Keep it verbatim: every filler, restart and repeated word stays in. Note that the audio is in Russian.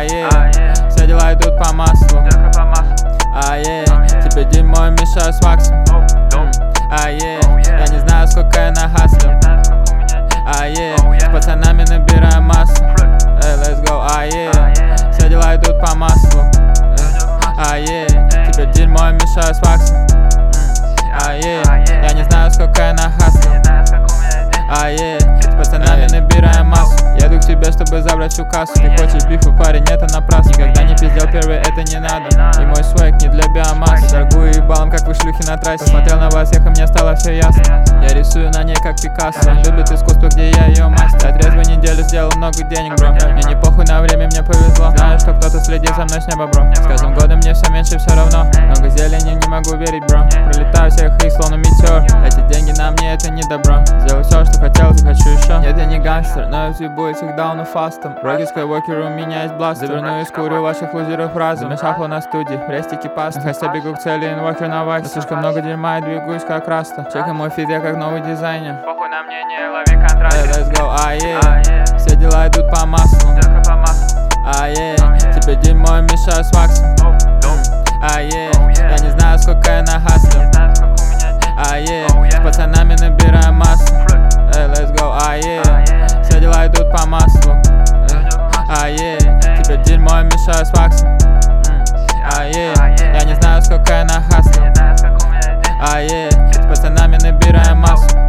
е, все дела идут по маслу. А е, тебе дерьмо мешаю с ваксом. А е, я не знаю, сколько я нагаслил. А е, с пацанами набираем массу. Эй, let's go, а е, все дела идут по маслу. А е, тебе дерьмо мешаю с ваксом. А е, я не знаю, сколько я нагаслил. А е, с пацанами набираем массу. Еду к тебе, чтобы забрать всю кассу. Ты хочешь бифа, парень, это напрасно. Никогда не пиздел первый, это не надо. И мой свек не для биомассы. Торгую ебалом, как вы шлюхи на трассе. Смотрел на вас всех, и мне стало все ясно. Я рисую на ней, как Пикассо. Любит искусство, где я ее мастер. За трезвую неделю сделал много денег, бро. Мне не похуй на время, мне повезло. Знаю, что кто-то следит за мной с неба, бро. С каждым годом мне все меньше, все равно. Много зелени, не могу верить, бро. Пролетаю всех их, словно метеор. Эти деньги на мне, это не добро. Сделаю все, что хотел, захочу еще. Нет, я не гангстер, но я съебу всегда на фастом. Роги Скайуокер, у меня есть бластер. Заверну и скурю ваших лузеров разом. Замешахло на студии, в рестике паста. Хотя бегу к цели, инвокер на ваксе. Слишком много дерьма и двигаюсь как раста. Чекай мой фид, я как новый дизайнер. Похуй на мнение, лови контракт. Hey, let's go, а е, все дела идут по маслу. А е, тебе дерьмо мешаю с ваксом. А е, я не знаю, сколько я нагаслил. А е, с пацанами набираем массу. Эй, let's go, а е, все дела идут по маслу. А е, тебе дерьмо мешаю с ваксом. А е, я не знаю, сколько я нагаслил. А е, с пацанами набираем массу.